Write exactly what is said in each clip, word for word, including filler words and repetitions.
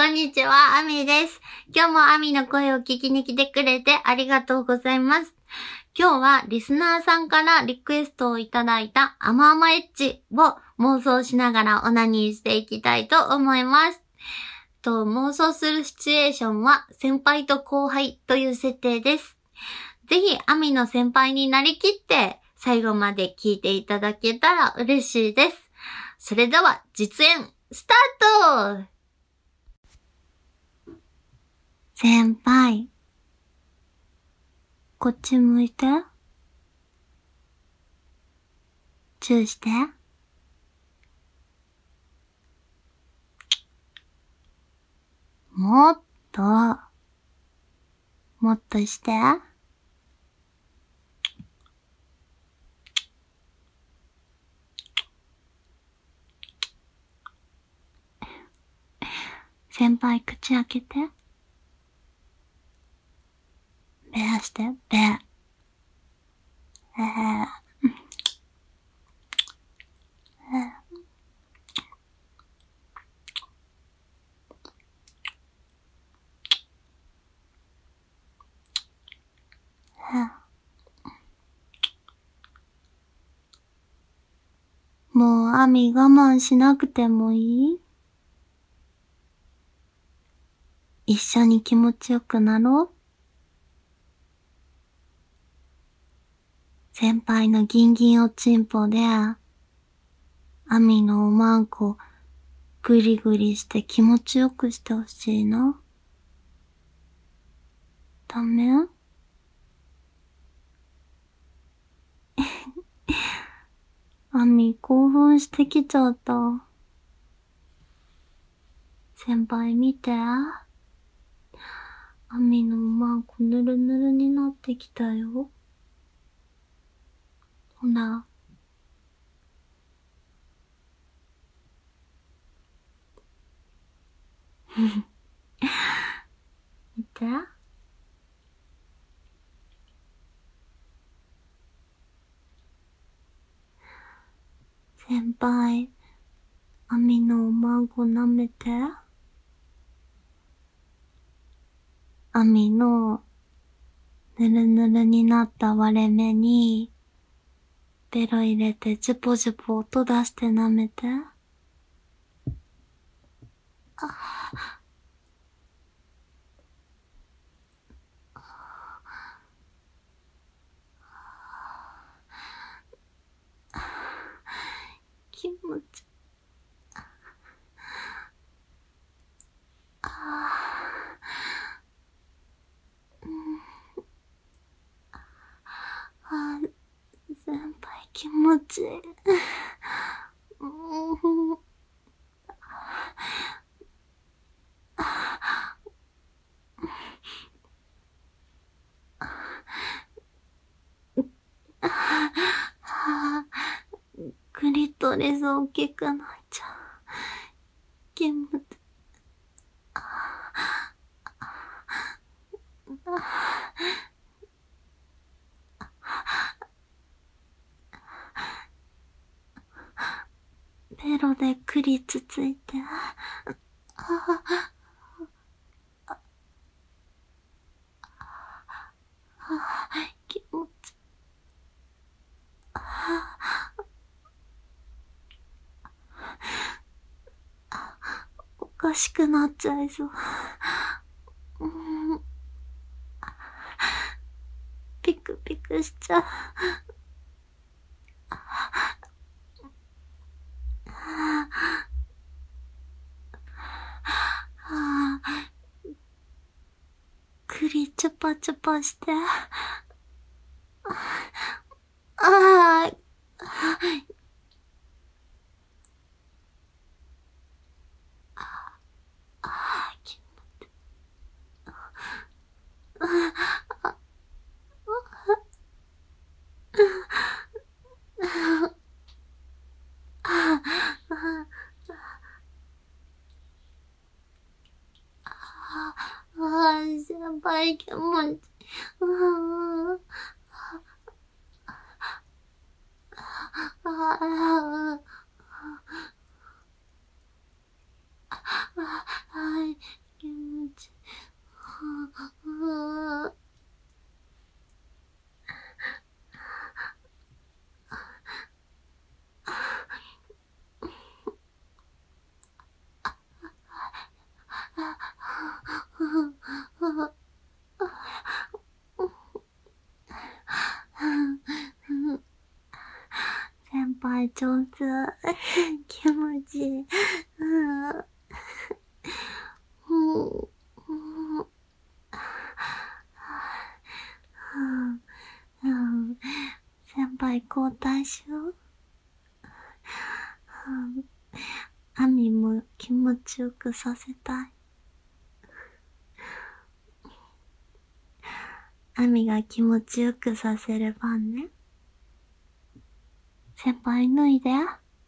んにちは、アミです。今日もアミの声を聞きに来てくれてありがとうございます。今日はリスナーさんからリクエストをいただいた甘々エッチを妄想しながらオナニーしていきたいと思います。と、妄想するシチュエーションは先輩と後輩という設定です。ぜひアミの先輩になりきって最後まで聞いていただけたら嬉しいです。それでは実演スタート。先輩、こっち向いて。チューして。もっと、もっとして。先輩、口開けて。ベアして、ベア。えー、もうアミ我慢しなくてもいい？一緒に気持ちよくなろう。先輩のギンギンおちんぽで、アミのおまんこグリグリして気持ちよくしてほしいな。ダメ？アミ興奮してきちゃった。先輩見て。アミのおまんこぬるぬるになってきたよ。ほら。見て。先輩、アミのおまんこ舐めて。アミのぬるぬるになった割れ目にベロ入れてジュポジュポ音出して舐めて。あ気持ちあー、うん、あー、先輩気持ちいい。うん、クリトリス大きくなっちゃう。気持ちいい。ベロでクリつついて。気持ちいい。おかしくなっちゃいそう。うん、ピクピクしちゃう。栗チュパチュパして。ああ、あー、先輩気持ちいい。ああ、はい、 先輩上手。気持ちいい。先輩交代しよう。アミも気持ちよくさせたい。アミが気持ちよくさせる番ね。先輩脱いで。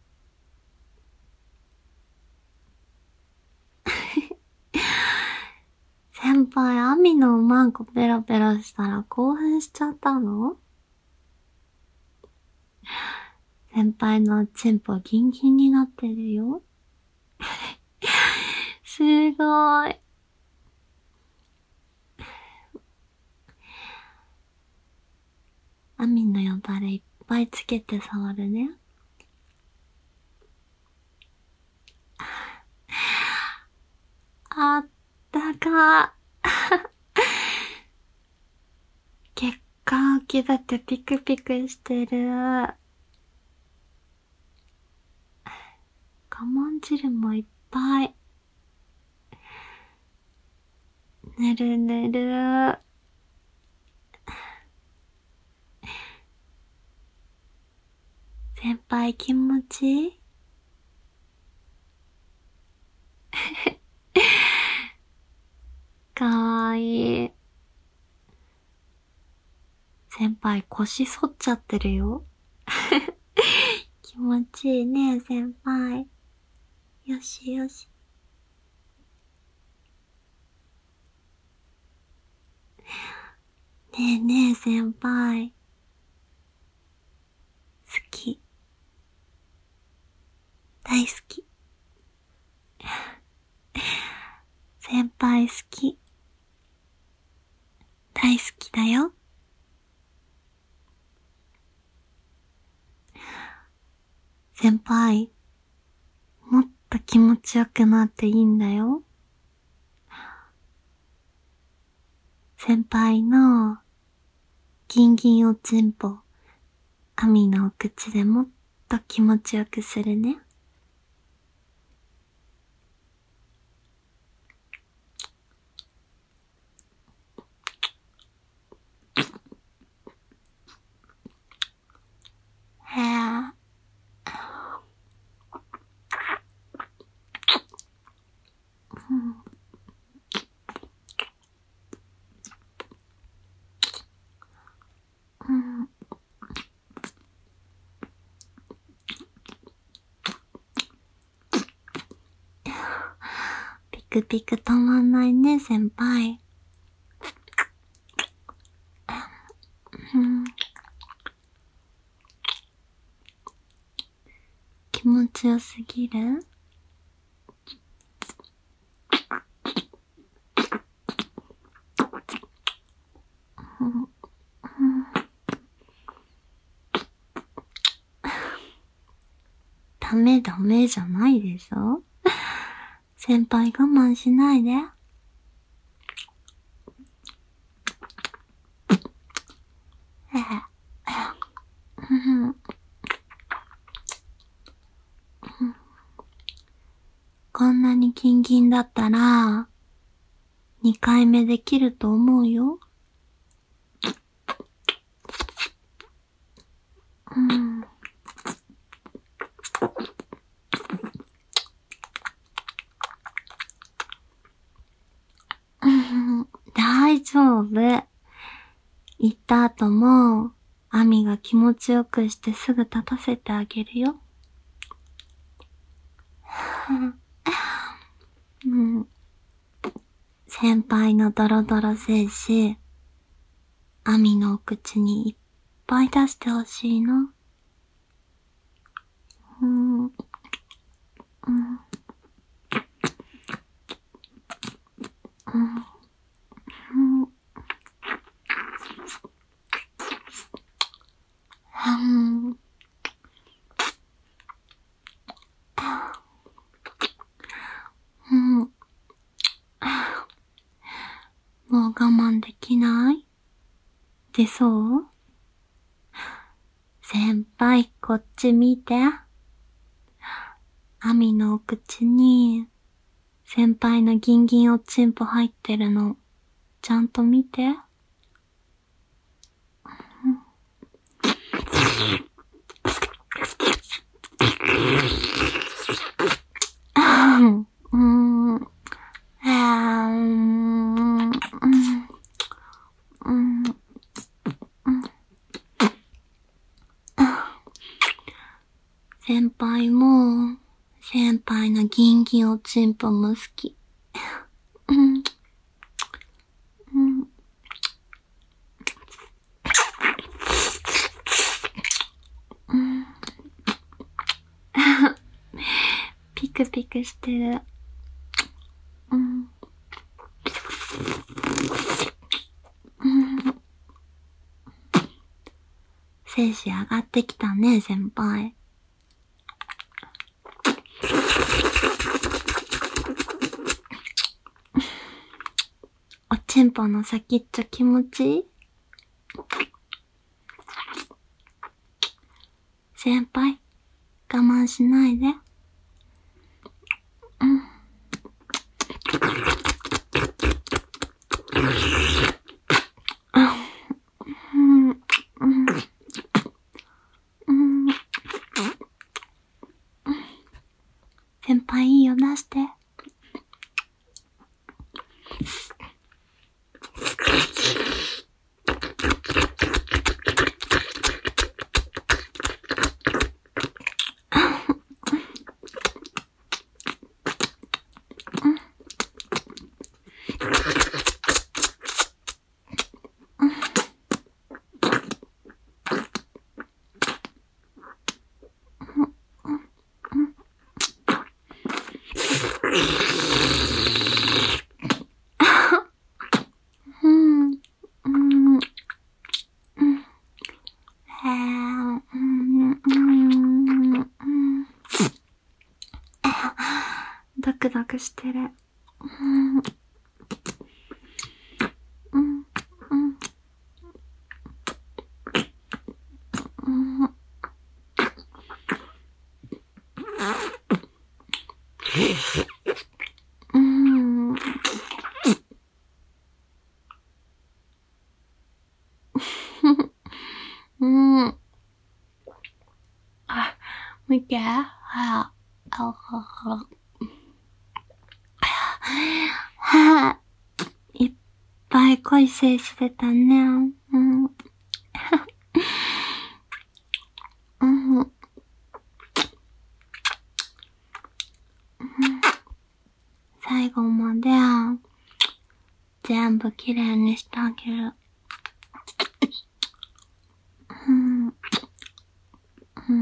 先輩、アミのおまんこペロペロしたら興奮しちゃったの？先輩のチンポギンギンになってるよ。すごい。アミのよだれいっぱいつけて触るね。あったか。血管浮き出てピクピクしてる。我慢汁もいっぱい。ぬるぬる。先輩気持ちいい？かわいい。先輩腰反っちゃってるよ。気持ちいいね、先輩。よしよし。ねえねえ、先輩。好き。大好き。先輩好き。大好きだよ。先輩、もっと気持ちよくなっていいんだよ。先輩のギンギンおちんぽ、アミのお口でもっと気持ちよくするね。へぇ。うん。ピクピク止まんないね、先輩。うん、気持ちよすぎる？うん、ダメダメじゃないでしょ？先輩我慢しないで。こんなにキンキンだったら、二回目できると思うよ。うん。うん、大丈夫。行った後も、アミが気持ちよくしてすぐ立たせてあげるよ。うん、先輩のドロドロ精子、アミのお口にいっぱい出してほしいの。うん、うん、うん、うん、うん、 できないでそう先輩、こっち見て。アミのお口に、先輩のギンギンおちんぽ入ってるの、ちゃんと見て。うん、うん、うん、先輩も、先輩のギンギンおちんぽも好き。うん、うん、うん、ピクピクしてる。うん、うん、精子上がってきたね、先輩。おちんぽの先っちょ気持ちいい？先輩、我慢しないで。うん。うん。うん。うん。先輩いいよ、出して。うん。うん。うん。へー。うん。うん。うん。ドクドクしてる。うん。うん。うん。うん。うん。うん。あ、見て。はあ、あ、はあ、いっぱい濃い精子出たね。うん。うん。最後まで、全部きれいにしてあげる。うん。うん。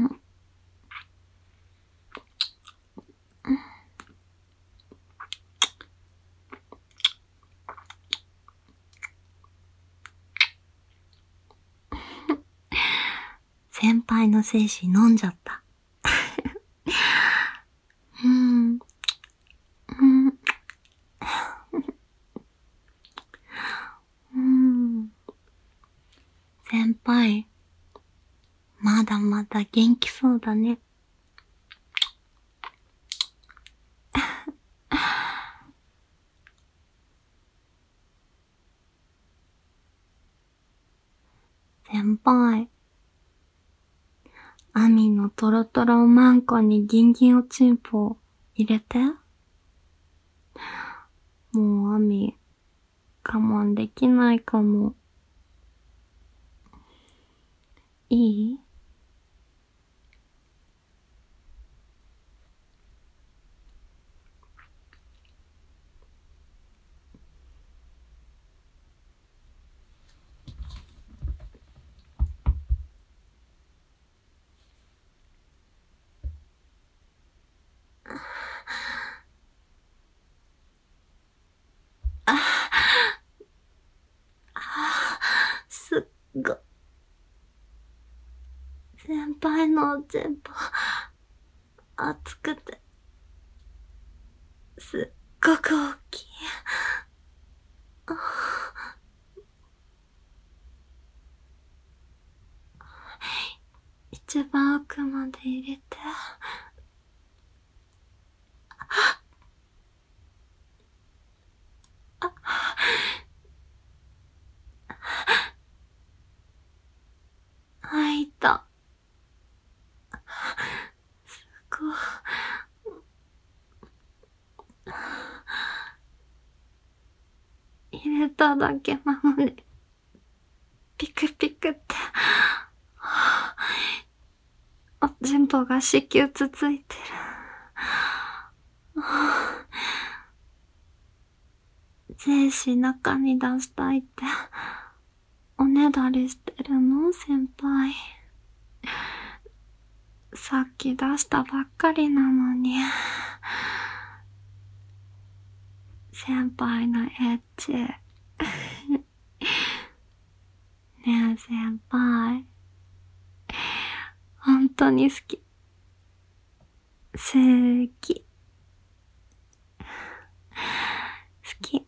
先輩の精子飲んじゃった。うん。うん。うん。先輩、まだまだ元気そうだね。先輩、アミのトロトロマンコにギンギンおちんぽ入れて。もうアミ、我慢できないかも。いい？すっご。先輩のおちんぽ、熱くて、すっごく大きい。 寝ただけなのに、ピクピクって、おちんぽが子宮つついてる。精子中に出したいって、おねだりしてるの先輩。さっき出したばっかりなのに。先輩のエッチ。ねえ先輩。本当に好き。好き。好き。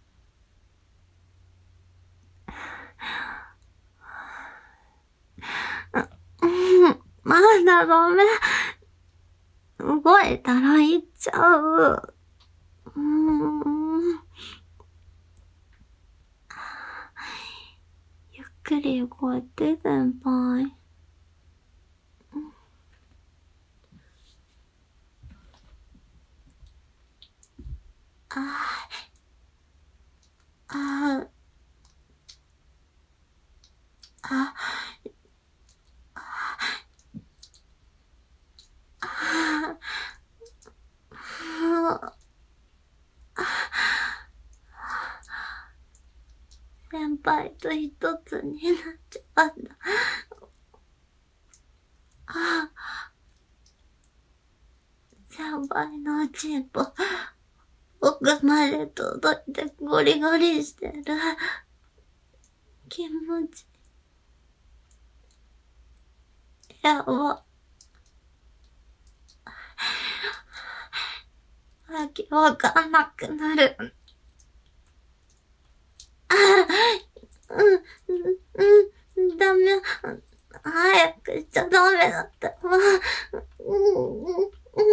うん、まだダメ。動いたら行っちゃう。うーん。ゆっくり動いて、先輩。ああ、ああ、ああ、先輩と一つになっちゃった。ああ、先輩のおちんぽ、奥まで届いてゴリゴリしてる。気持ち、やば。わけわかんなくなる。ああ、うん、うん、うん、ダメ。早くしちゃダメだった。うん、うん、うん、うん。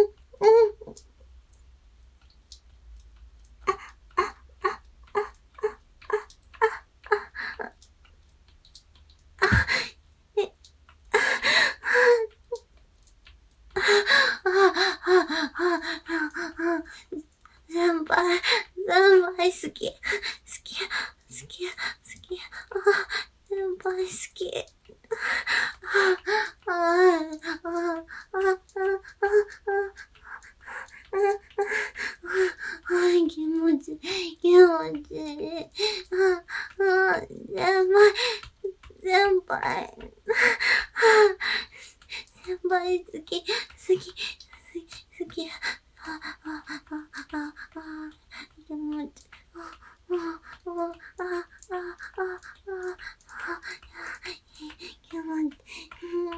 先輩、先輩好き。好き、好き、好き。先輩好き。気持ちいい、気持ちいい。先輩、先輩。先輩好き、好き、好き。あ、あ、あ、あ、あ、気持ち、あ、あ、あ、あ、あ、あ、気持ち、うん。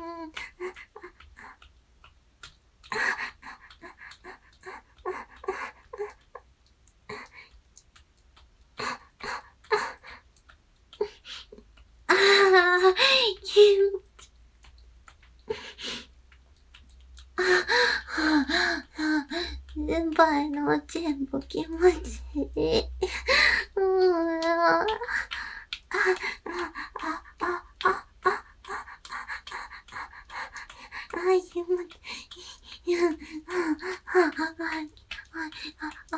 ああ、気持ち、先輩のおちんぽ気持ちいい。うーん。あ、あ、あ、あ、あ、あ、あ、気持ちいい。あ、あ、あ、あ、あ、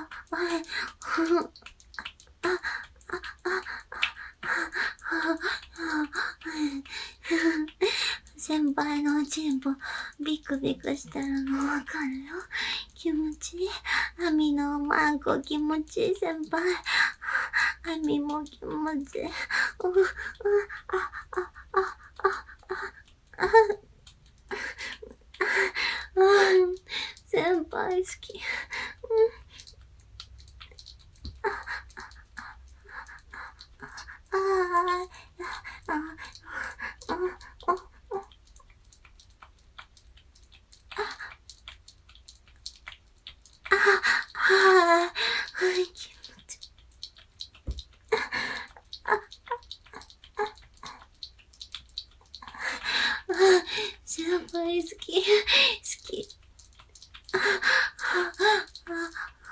先輩のおちんぽビクビクしてるのわかるよ。気持ちいい。アミのマンコ気持ちいい先輩。アミも気持ちいい。う、う、あ、あ、あ、あ、あ、あ、先輩好き。ああ、あ、あ、ああ、気持ち。先輩好き、好き。あ、あ、あ、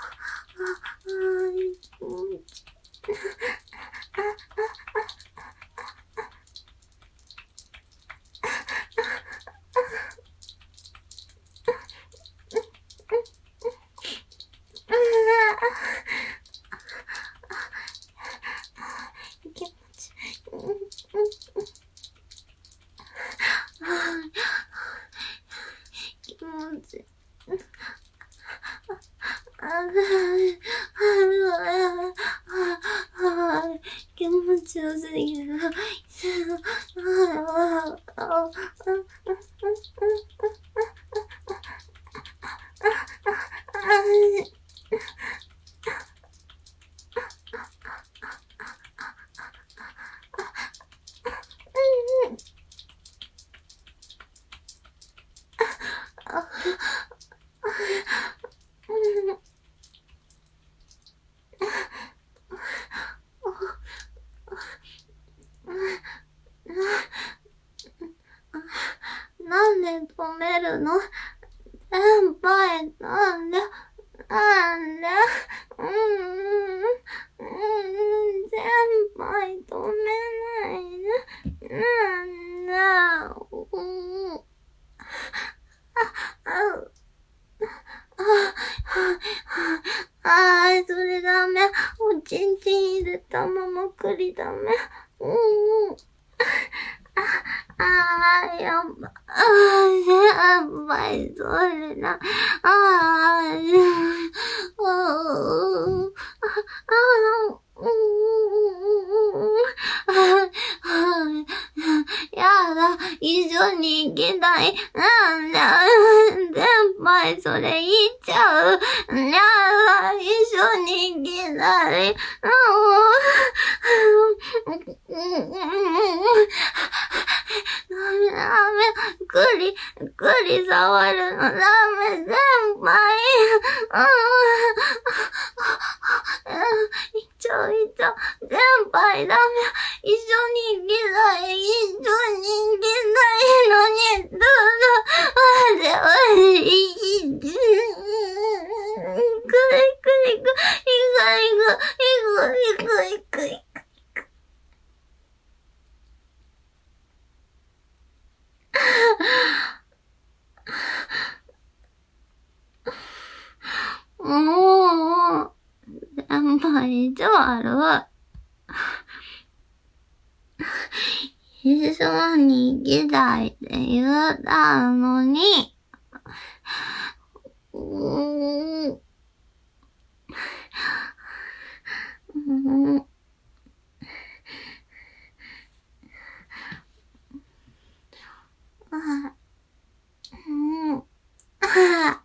気持ちよすぎる。なんで止めるの？先輩、なんで、なんで、うーん、うーん、先輩止めないで、なんだ、うーん、あ、あ、あ、あ、それダメ。おちんちん入れたまま栗ダメ。うーん。ああ、やば、ああ、先輩、それな、ああ、ああ、ああ、やだ、一緒に行きたい。なんだ、先輩、それ言っちゃう。やだ、一緒に行きたい。ダメダメ、栗、栗触るのダメ、先輩。いっちゃういっちゃう、先輩ダメ、一緒に行きたい、一緒に行きたいのに、どうぞ、待って、待って、いい、くいくいく、いくいく、いくいく、いくいく、いく。もう、先輩意地悪。一緒に行きたいって言ったのに。うーん。うん。あ、うん。あ、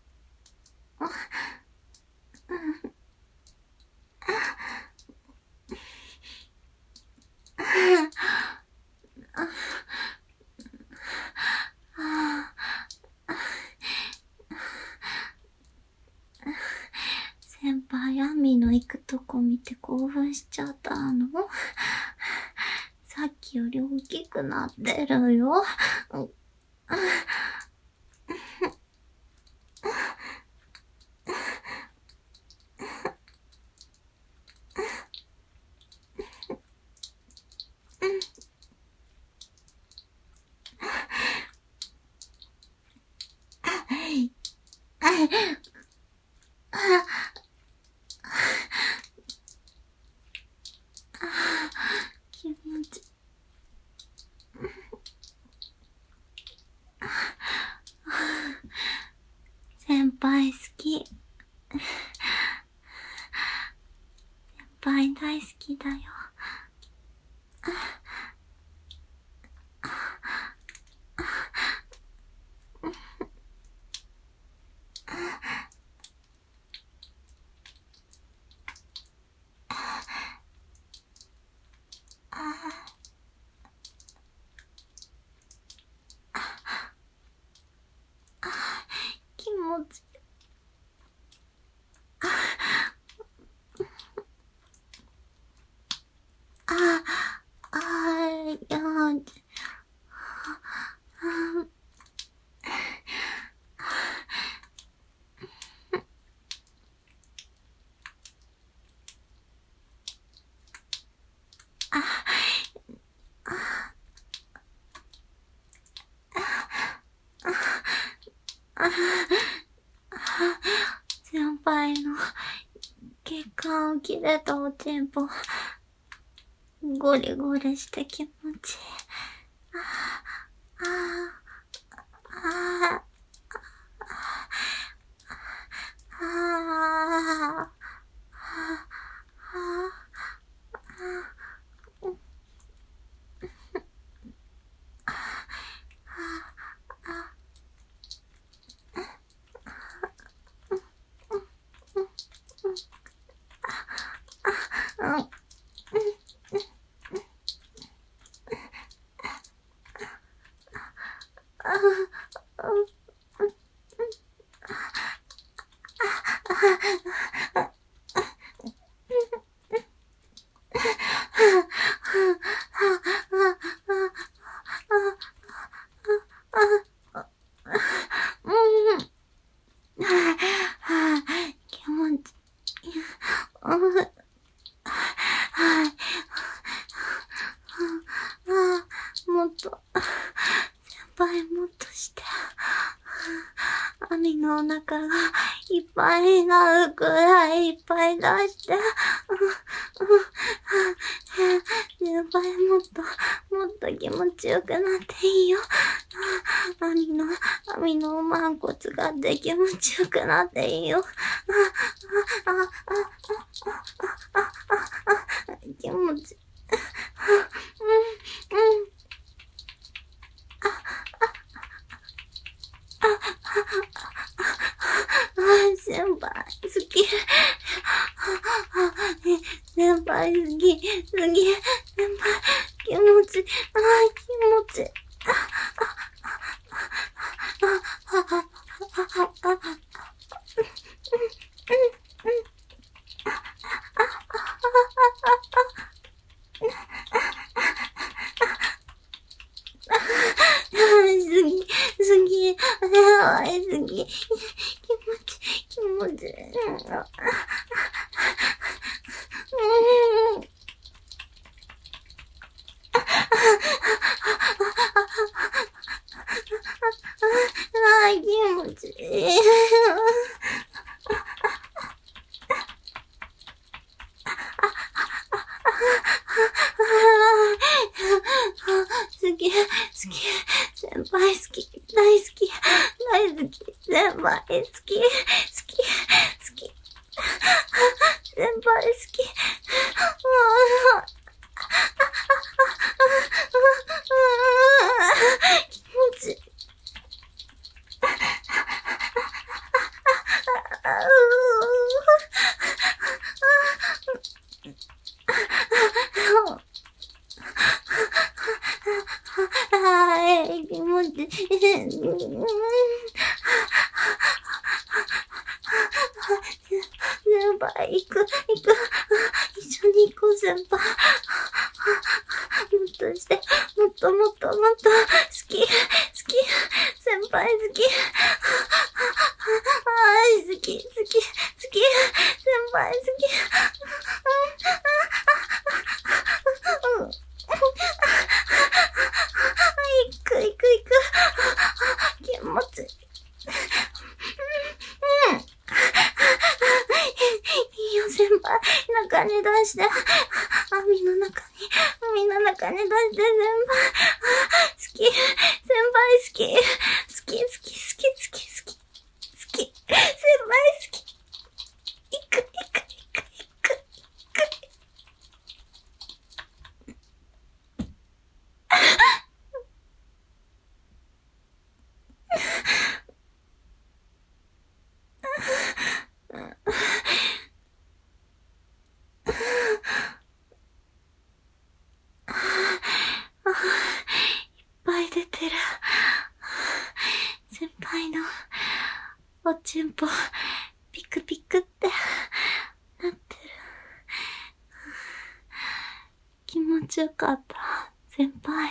先輩、アミの行くとこ見て興奮しちゃったの？さっきより大きくなってるよ。気持ち。先輩好き。先輩大好きだよ。気持ち。あ、あ、いや、先輩の血管を切れたおちんぽ、ゴリゴリして気持ちいい。ああ、ああ、ああ、ああ、 気持ちいい。もっと、先輩もっとして。アミのお腹がいっぱいになるくらいいっぱい出して。先輩もっと、もっと気持ちよくなっていいよ。アミの、アミのおまんこ使って気持ちよくなっていいよ。気持ち、うん、うん。先輩好き。先輩好き。好き。先輩気持ち。ああ、気持ち。好き。愛好き。気持ち、気持ち。うん。あ、気持ちいい。好き、好き、先輩好き、大好き、大好き、先輩好き、好き、好き、先輩好き、気持ち。はい、気持ち。先輩、行く、行く。一緒に行こう、先輩。もっとして、もっともっともっと、好き、好き、先輩好き。はい、好き、好き、好き、先輩好き。行く、行く、行く。気持ち。うん。いいよ、先輩。中に出して。網の中に、網の中に出して、先輩。好き。先輩好き。好き、好き、好き、好き、好き。好き。先輩好き。行く、行く、行く、行く、行く。いっぱい出てる。先輩のおちんぽピクピクってなってる。気持ちよかった、先輩。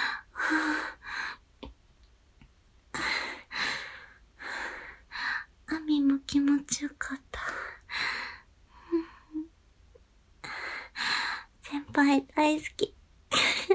アミも気持ちよかった。先輩大好き。